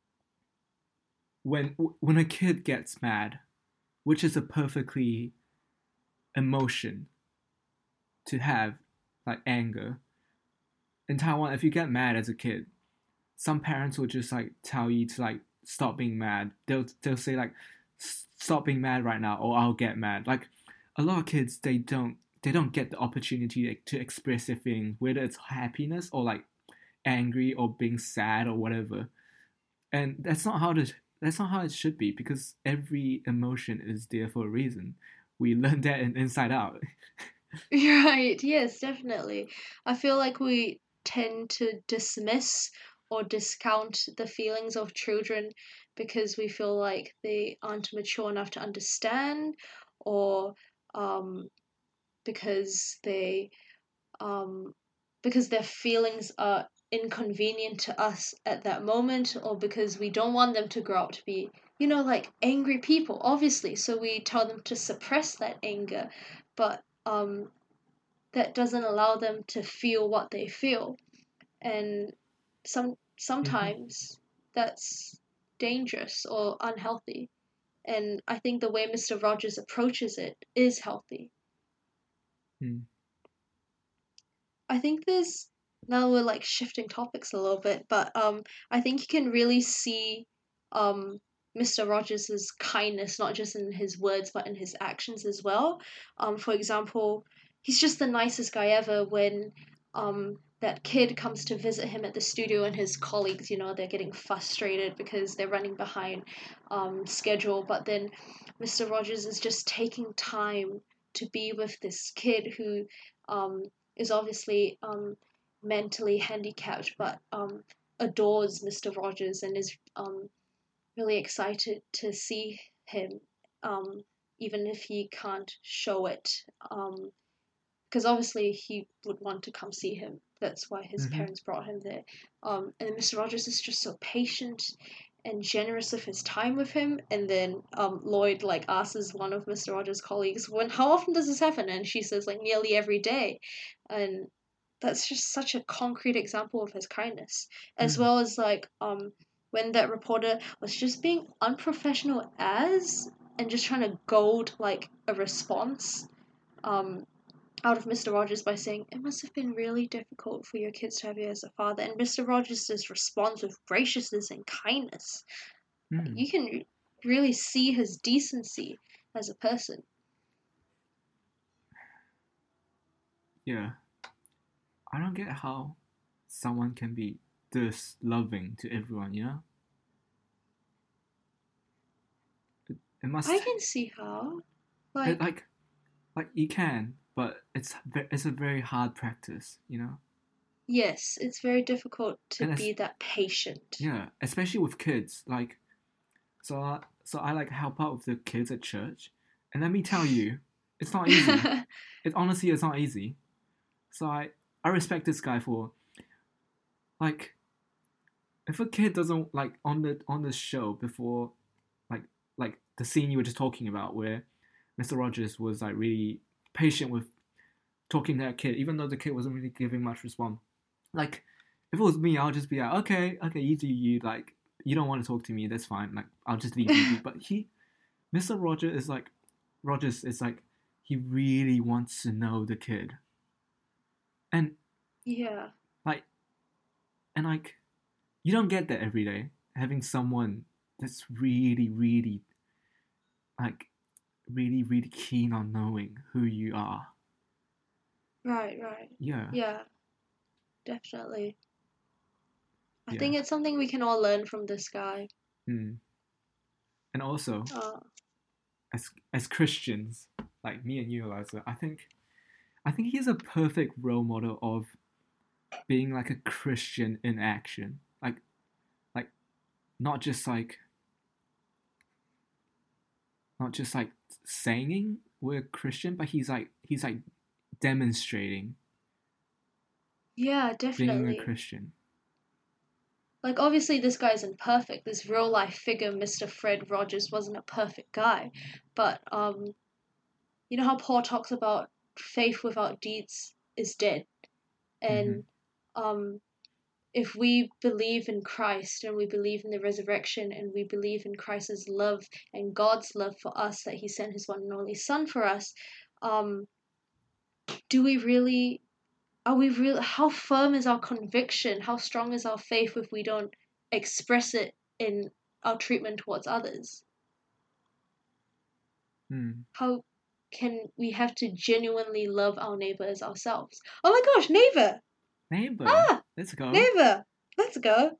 when a kid gets mad, which is a perfectly emotion to have, like anger. In Taiwan, if you get mad as a kid, some parents will just like tell you to like stop being mad. They'll say like stop being mad right now or I'll get mad. Like a lot of kids they don't get the opportunity to express their feelings, whether it's happiness or like angry or being sad or whatever. And that's not how it should be because every emotion is there for a reason. We learned that in Inside Out. right, yes, definitely. I feel like we tend to dismiss or discount the feelings of children because we feel like they aren't mature enough to understand, or um, because um, because their feelings are inconvenient to us at that moment, or because we don't want them to grow up to be, like angry people, obviously. So we tell them to suppress that anger, but that doesn't allow them to feel what they feel. And Mm-hmm. sometimes that's dangerous or unhealthy. And I think the way Mr. Rogers approaches it is healthy. Mm. I think there's now we're like shifting topics a little bit, but I think you can really see um Mr. Rogers's kindness not just in his words but in his actions as well. For example, he's just the nicest guy ever when that kid comes to visit him at the studio and his colleagues, they're getting frustrated because they're running behind schedule, but then Mr. Rogers is just taking time to be with this kid who um is obviously mentally handicapped, but adores Mr. Rogers and is really excited to see him, um, even if he can't show it. Because obviously he would want to come see him. That's why his Mm-hmm. parents brought him there. And Mr. Rogers is just so patient and generous of his time with him. And then Lloyd like asks one of Mr. Rogers' colleagues, how often does this happen? And she says like nearly every day. And that's just such a concrete example of his kindness. As Mm. well as like when that reporter was just being unprofessional as and just trying to goad like a response um out of Mr. Rogers by saying, "It must have been really difficult for your kids to have you as a father." And Mr. Rogers just responds with graciousness and kindness. Mm. You can really see his decency as a person. Yeah. I don't get how someone can be this loving to everyone, you know? It must I can see how. it, Like, like you can, but it's a very hard practice, you know? yes, it's very difficult to And it's be that patient. yeah, especially with kids. Like so I like help out with the kids at church. And let me tell you, it's not easy. It honestly is not easy. So I respect this guy for like if a kid doesn't like on the show before like like the scene you were just talking about where Mr. Rogers was like really patient with talking to that kid, even though the kid wasn't really giving much response. Like if it was me, I'll just be like, okay, you do you, like you don't want to talk to me, that's fine. Like I'll just leave you be. But Mr. Rogers is like he really wants to know the kid. And Yeah. like and like you don't get that every day. Having someone that's really like really keen on knowing who you are. Right, right. Yeah, Yeah, definitely. I yeah. think it's something we can all learn from this guy. Mm. And also, Uh, as Christians, like me and you, Eliza, I think he's a perfect role model of being like a Christian in action. Like not just like not just like saying we're Christian, but he's like demonstrating yeah, being a definitely. Christian. Like, obviously, this guy isn't perfect. This real life figure, Mr. Fred Rogers, wasn't a perfect guy. But, you know how Paul talks about faith without deeds is dead? Mm-hmm. And, if we believe in Christ and we believe in the resurrection and we believe in Christ's love and God's love for us, that He sent His one and only Son for us, um, do we really are we real how firm is our conviction, how strong is our faith if we don't express it in our treatment towards others? Mm. How can we have to genuinely love our neighbor as ourselves? Oh my gosh, neighbor! Neighbor, Ah, let's go. neighbor! Let's go.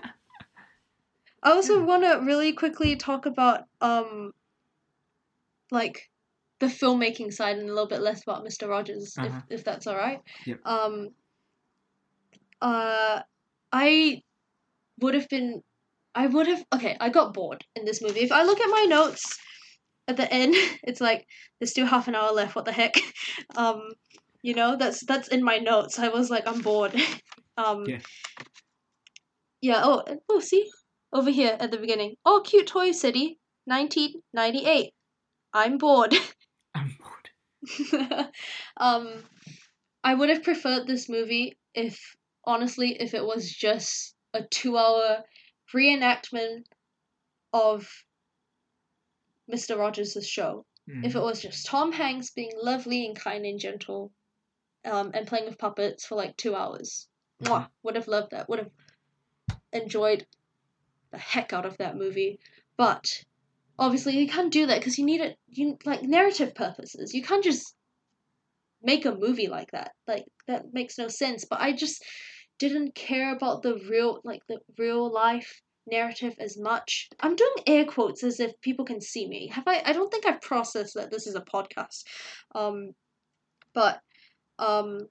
I Yeah. also want to really quickly talk about like the filmmaking side and a little bit less about Mr. Rogers, Uh huh. if that's all right. Yep. Um, I would have been I would have okay, I got bored in this movie. If I look at my notes at the end, it's like there's still half an hour left, what the heck? Um, that's in my notes. I was like, I'm bored. um Yeah. yeah, oh see? Over here at the beginning. Oh, cute Toy City, 1998. I'm bored. I'm bored. um I would have preferred this movie if honestly if it was just a 2 hour reenactment of Mr. Rogers' show. If it Mm-hmm. was just Tom Hanks being lovely and kind and gentle, and playing with puppets for like 2 hours. Mm-hmm. Mwah! Would have loved that. Would have enjoyed the heck out of that movie. But obviously you can't do that because you need it. You like narrative purposes. You can't just make a movie like that. Like that makes no sense. But I just didn't care about the real life narrative as much. I'm doing air quotes as if people can see me. Have I don't think I've processed that this is a podcast. Um but um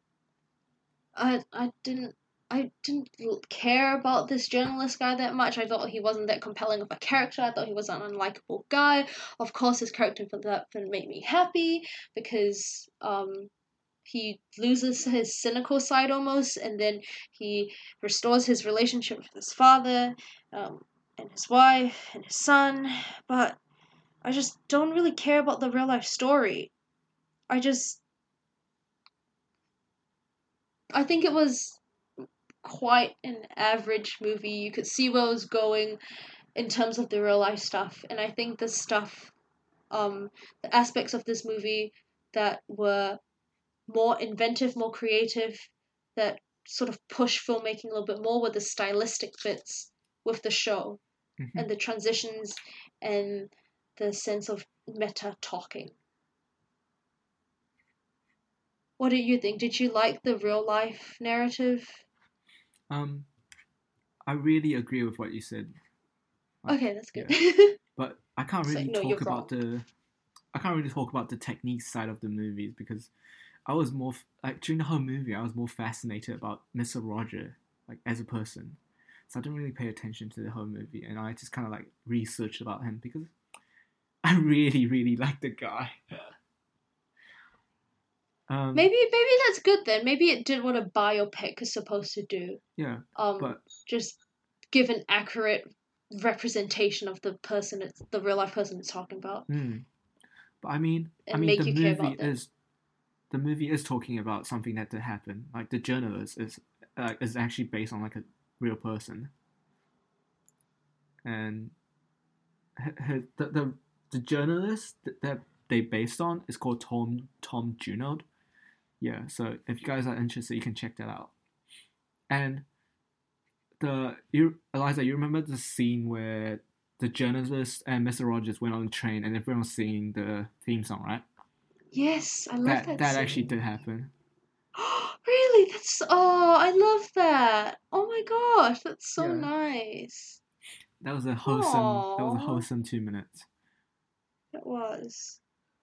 I didn't care about this journalist guy that much. I thought he wasn't that compelling of a character. I thought he was an unlikable guy. Of course, his character development made me happy because he loses his cynical side almost, and then he restores his relationship with his father, and his wife, and his son. But I just don't really care about the real life story. I think it was quite an average movie. You could see where it was going in terms of the real life stuff, and I think the stuff, the aspects of this movie that were more inventive, more creative, that sort of push filmmaking a little bit more with the stylistic bits with the show. Mm-hmm. and the transitions and the sense of meta talking. What did you think? Did you like the real life narrative? Um, I really agree with what you said. Like, Okay, that's good. yeah, but I can't It's really like, no, you're talk about wrong. the technique side of the movies because I was more like during the whole movie I was more fascinated about Mr. Roger like as a person, so I didn't really pay attention to the whole movie, and I just kind of like researched about him because I really like the guy. Um, Maybe that's good then. Maybe it did what a biopic is supposed to do. yeah, but Just give an accurate representation of the person it's the real life person it's talking about but I mean, and make you care about them. the movie is talking about something that did happen. Like the journalist is actually based on like a real person, and the journalist that they based on is called Tom Junod. Yeah, so if you guys are interested, you can check that out. And Eliza, you remember the scene where the journalist and Mr. Rogers went on the train and everyone was singing the theme song, right? Yes, I love That that that actually scene. did happen. Really? I love that. Oh my gosh, that's so Yeah, nice. that was a Oh, wholesome 2 minutes. that was.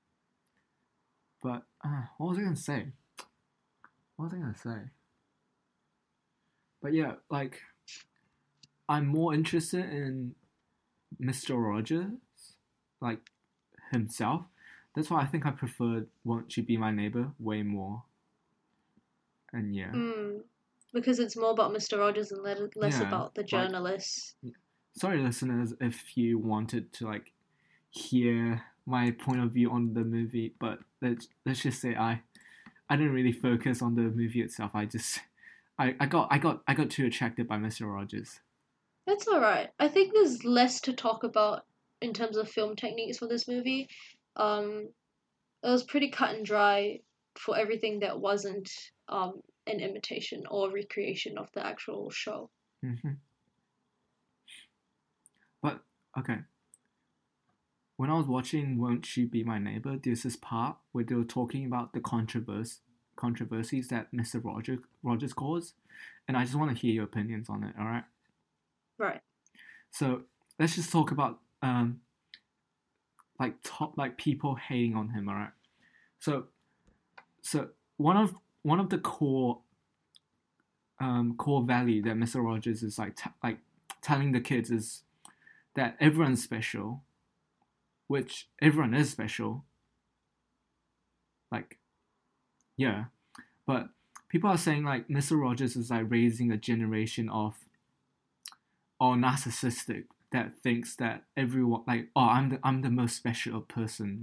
But what was I gonna say? What was I gonna say? But yeah, like I'm more interested in Mr. Rogers, like himself. That's why I think I preferred "Won't You Be My Neighbor" way more. And yeah, Mm, because it's more about Mr. Rogers and less yeah, about the like journalists. sorry, listeners, if you wanted to like hear my point of view on the movie, but let's just say I didn't really focus on the movie itself. I got too attracted by Mr. Rogers. That's alright. I think there's less to talk about in terms of film techniques for this movie. Um, it was pretty cut and dry for everything that wasn't an imitation or recreation of the actual show. Hmm. But okay, when I was watching "Won't You Be My Neighbor," there's this part where they were talking about the controversies that Mr. Rogers caused, and I just want to hear your opinions on it. All right, Right. so let's just talk about like people hating on him. All right, so so one of the core value that Mr. Rogers is like telling the kids is that everyone's special, which everyone is special. Like, yeah, but people are saying like Mr. Rogers is like raising a generation of or narcissistic that thinks that everyone like oh I'm the most special person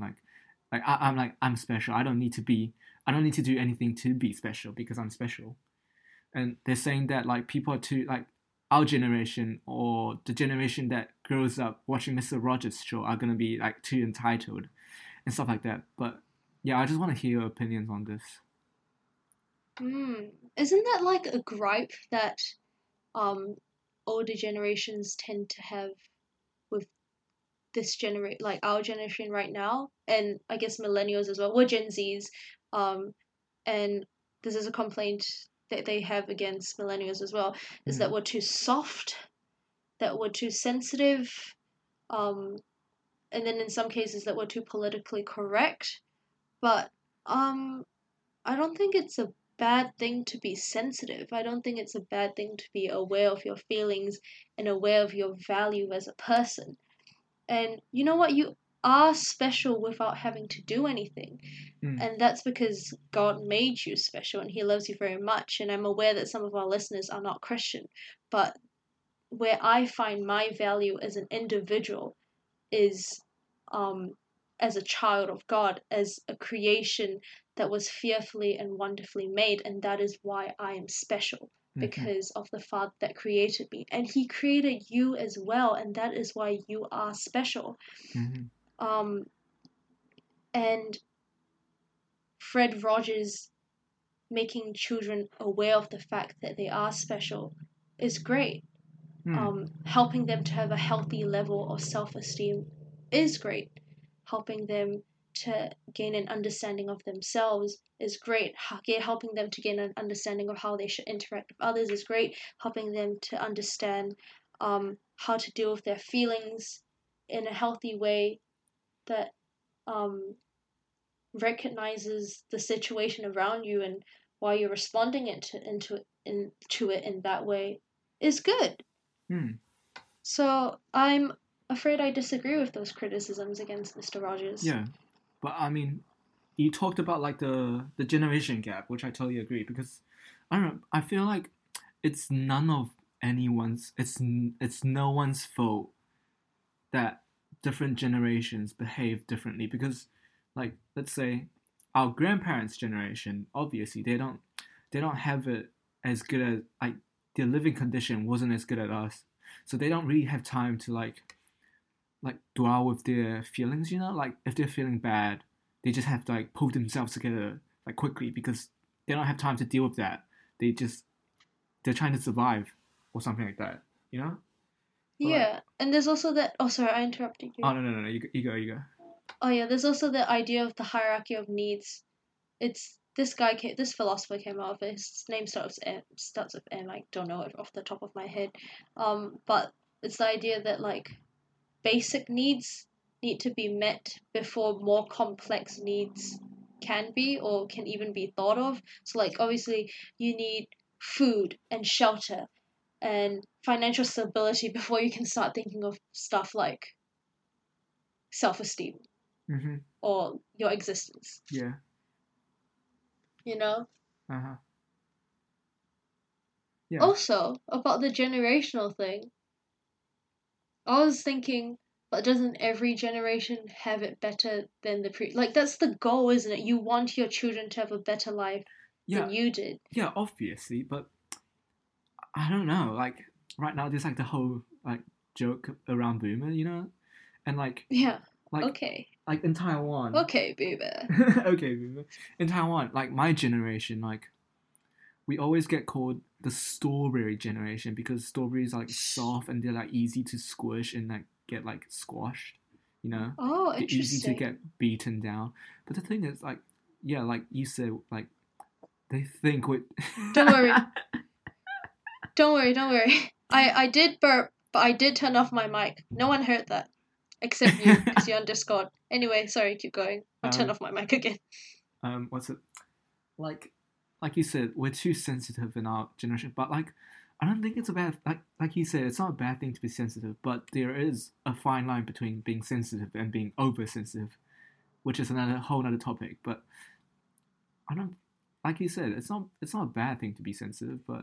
I'm special. I don't need to do anything to be special because I'm special. And they're saying that like people are too like our generation or the generation that grows up watching Mr. Rogers show are gonna be like too entitled and stuff like that. But yeah, I just want to hear your opinions on this. Hmm. Isn't that like a gripe that um older generations tend to have with this generation, like our generation right now, and I guess millennials as well. We're Gen Zs, um, and this is a complaint that they have against millennials as well, is that Mm, we're too soft, that we're too sensitive, um, and then in some cases that we're too politically correct. But um, I don't think it's a bad thing to be sensitive. I don't think it's a bad thing to be aware of your feelings and aware of your value as a person. And you know what? You are special without having to do anything. mm, And that's because God made you special and He loves you very much. And I'm aware that some of our listeners are not Christian. But where I find my value as an individual is um, as a child of God, as a creation that was fearfully and wonderfully made. And that is why I am special, mm-hmm, because of the Father that created me. And He created you as well, and that is why you are special. mm-hmm, Um, and Fred Rogers making children aware of the fact that they are special is great. helping them to have a healthy level of self-esteem is great. Helping them to gain an understanding of themselves is great. Helping them to gain an understanding of how they should interact with others is great. Helping them to understand how to deal with their feelings in a healthy way that recognizes the situation around you and why you're responding into it in that way is good. So I'm afraid I disagree with those criticisms against Mr. Rogers. Yeah, but I mean, you talked about like the generation gap, which I totally agree, because I don't know, I feel like it's none of anyone's, it's no one's fault that different generations behave differently, because like let's say our grandparents' generation, obviously they don't have it as good as, like, their living condition wasn't as good as us, so they don't really have time to like dwell with their feelings, you know, like if they're feeling bad, they just have to like pull themselves together like quickly, because they don't have time to deal with that. They're trying to survive or something like that, you know. Yeah, like, and there's also that. Oh, sorry, I interrupted you. oh no, you go. Oh yeah, there's also the idea of the hierarchy of needs. It's this philosopher came out of it. His name starts with M. I don't know it off the top of my head. But it's the idea that like basic needs need to be met before more complex needs can be or can even be thought of. So like obviously you need food and shelter and financial stability before you can start thinking of stuff like self-esteem Mm-hmm. or your existence. Yeah. You know? Uh-huh. Yeah. Also, about the generational thing, I was thinking, but doesn't every generation have it better than the like that's the goal, isn't it? You want your children to have a better life Yeah. than you did. Yeah, obviously, but I don't know. Like right now, there's like the whole like joke around boomer, you know, and Yeah. like Okay. like in Taiwan. Okay, boomer. Okay, boomer. In Taiwan, like my generation, like we always get called the strawberry generation because strawberries are like soft and they're like easy to squish and like get like squashed, you know. Oh, They're easy to interesting. get beaten down. But the thing is, like, yeah, like you said, like they think with. Don't worry. Don't worry. I did burp, but I did turn off my mic. No one heard that. Except you, because you're on Discord. Anyway, sorry, keep going. I'll turn off my mic again. What's it? Like you said, we're too sensitive in our generation, but like I don't think it's a bad, like you said, it's not a bad thing to be sensitive, but there is a fine line between being sensitive and being oversensitive, which is another whole other topic. But I don't, like you said, it's not a bad thing to be sensitive, but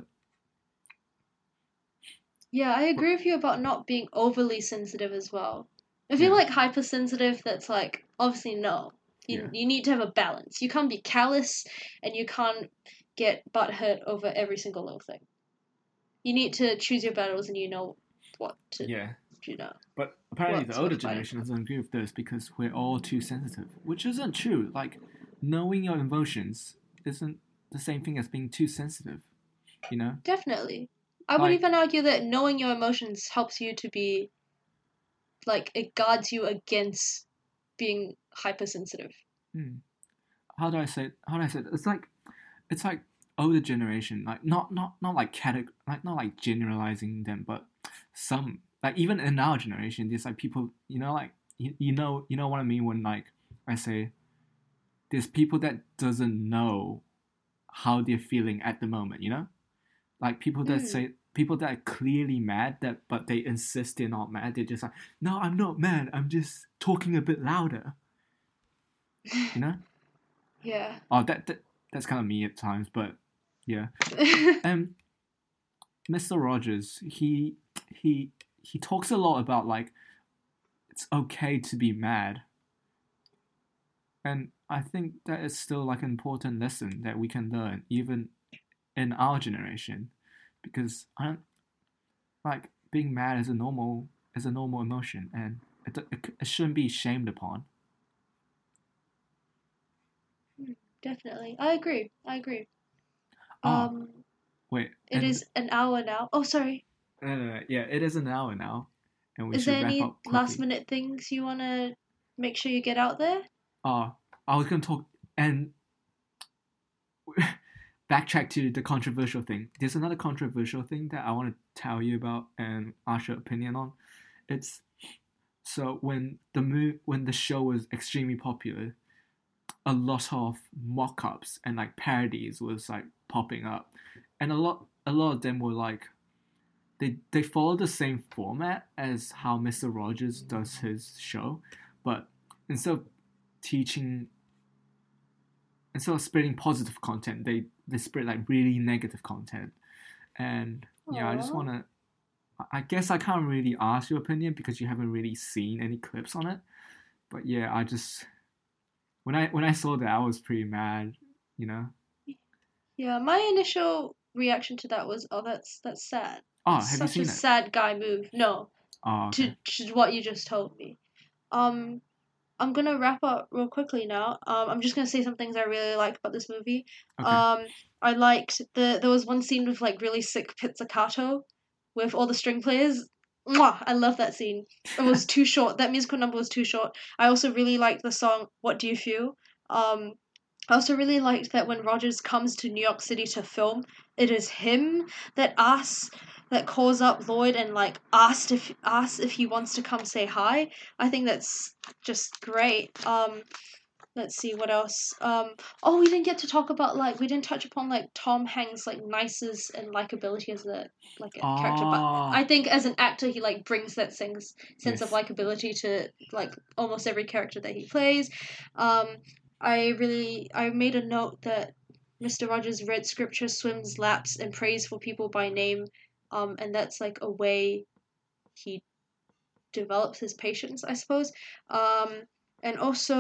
Yeah, I agree with you about not being overly sensitive as well. If yeah, you're like hypersensitive, that's like obviously no. yeah, You need to have a balance. You can't be callous and you can't get butt hurt over every single little thing. You need to choose your battles and you know what to yeah. you know. But apparently, the What's older worth fighting generation doesn't agree with this because we're all too sensitive, which isn't true. Like knowing your emotions isn't the same thing as being too sensitive, you know. Definitely. I would Like, even argue that knowing your emotions helps you to be like it guards you against being hypersensitive. how do I say? How do I say? It's like older generation, like not like like not like generalizing them, but some like even in our generation, there's like people, you know, like you know what I mean when like I say there's people that doesn't know how they're feeling at the moment, you know, like people that are clearly mad that but they insist they're not mad. They're just like, no, I'm not mad. I'm just talking a bit louder, you know. Yeah. Oh, that's kind of me at times, but yeah. Um, Mr. Rogers, he talks a lot about like it's okay to be mad, and I think that is still like an important lesson that we can learn even in our generation, because I don't like being mad is a normal emotion, and it shouldn't be shamed upon. Definitely. I agree. Ah, wait, It is an hour now. Oh, sorry. No. Yeah, it is an hour now, and we Is there should wrap any up last quickly. minute things you want to make sure you get out there? I was gonna talk and backtrack to the controversial thing. There's another controversial thing that I want to tell you about and ask your opinion on. It's so when the show was extremely popular, a lot of mock-ups and like parodies was like popping up, and a lot of them were like they follow the same format as how Mr. Rogers does his show, but instead of teaching instead of spreading positive content, they spread like really negative content. And yeah, I just Aww. wanna I guess I can't really ask your opinion because you haven't really seen any clips on it. But yeah, I just when I saw that I was pretty mad, you know. Yeah, my initial reaction to that was, oh, that's sad. Oh, That's have you such a seen it? sad guy move. No, Oh, okay. to what you just told me. Um, I'm gonna wrap up real quickly now. I'm just gonna say some things I really like about this movie. Okay. Um, I liked there was one scene with like really sick pizzicato with all the string players. Mwah! I love that scene. It was too short. That musical number was too short. I also really liked the song "What Do You Feel." Um, I also really liked that when Rogers comes to New York City to film, it is him that calls up Lloyd and like asks if he wants to come say hi. I think that's just great. Let's see what else. Oh, we didn't get to talk about like we didn't touch upon like Tom Hanks' like niceness and likability as a character, but Oh, I think as an actor he like brings that sense of yes. likability to like almost every character that he plays. Um, I made a note that Mr. Rogers read scripture, swims laps, and prays for people by name, and that's like a way he develops his patience, I suppose. And also,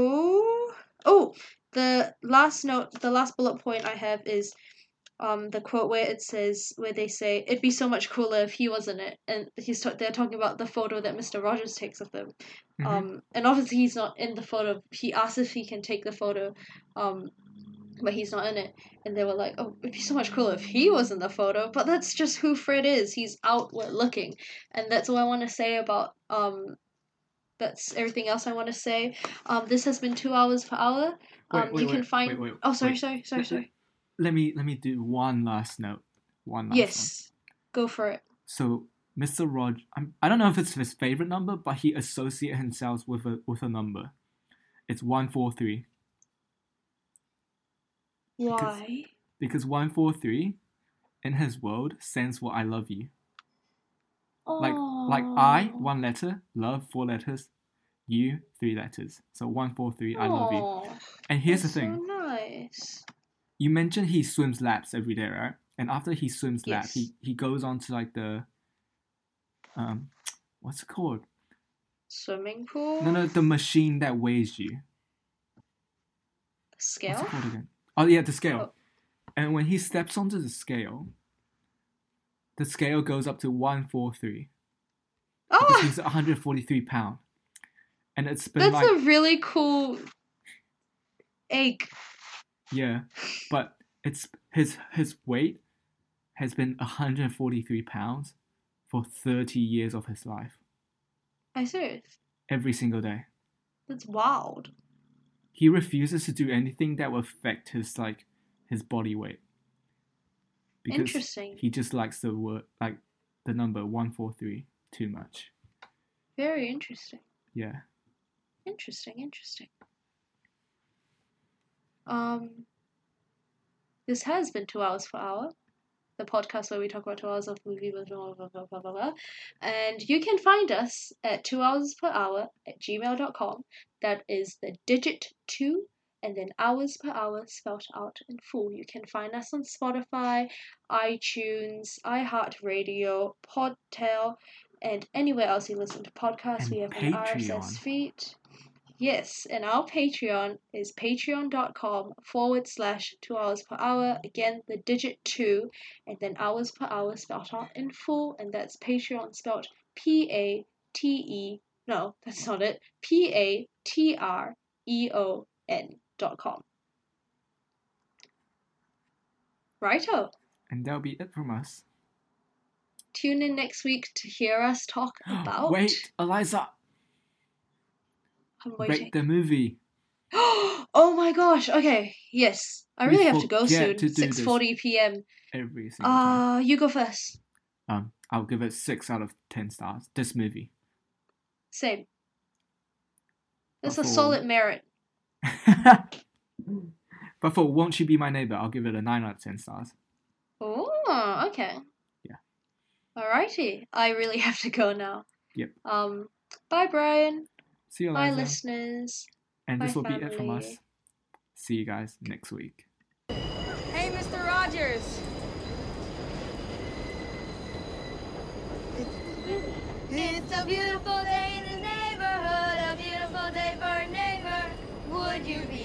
oh, the last bullet point I have is the quote where they say it'd be so much cooler if he wasn't it, and they're talking about the photo that Mr. Rogers takes of them. Mm-hmm. And obviously he's not in the photo. He asks if he can take the photo, um, but he's not in it. And they were like, oh, it'd be so much cooler if he was in the photo. But that's just who Fred is. He's outward looking, and that's all I want to say about That's everything else I want to say. This has been 2 hours per hour. You can find. Oh, Wait. sorry. Let me do one last note. One last one. Yes, go for it. So Mr. Rog, I don't know if it's his favorite number, but he associates himself with a number. It's 143 because Why? because 143 in his world stands for I love you. Like I Oh. one letter, love four letters, you three letters. So 143 I love you. Oh. And here's the That's so thing. nice. You mentioned he swims laps every day, right? And after he swims lap, Yes. he goes on to like the um what's it called? Swimming pool. No, the machine that weighs you. Scale. What's it called again? Oh yeah, the scale. Oh. And when he steps onto the scale goes up to 143 because Oh, he's 143 pound, and it's been that's like a really cool egg. yeah, but it's his weight has been 143 pounds for 30 years of his life, I serious. every single day. That's wild. He refuses to do anything that will affect his body weight because Interesting. he just likes the number 143 too much. Very interesting. Yeah. Interesting. This has been 2 hours per hour, the podcast where we talk about 2 hours of movie, blah, blah, blah, blah, blah, blah, blah. And you can find us at 2 hours per hour at gmail.com. That is the digit 2 and then hours per hour spelled out in full. You can find us on Spotify, iTunes, iHeartRadio, Podtail, and anywhere else you listen to podcasts. And We have an Patreon. RSS feed. Yes, and our Patreon is patreon.com/2 hours per hour. Again, the digit 2 and then hours per hour spelled out in full, and that's Patreon spelled PATE. No, that's not it. PATREON.com. Righto. And that'll be it from us. tune in next week to hear us talk about? Wait, Eliza. I'm waiting. Rate the movie. Oh my gosh. Okay. Yes. I really have to go soon. To do 6:40 p.m. Every single time. You go first. I'll give it 6 out of 10 stars. This movie. Same. It's a solid merit. But for Won't You Be My Neighbor, I'll give it a 9 out of 10 stars. Oh, okay. Yeah. Alrighty. I really have to go now. Yep. Bye, Brian. See you later. Bye, listeners. And Bye, this will be it from family. us. See you guys next week. Hey, Mr. Rogers. It's a beautiful day in the neighborhood, a beautiful day for a neighbor. Would you be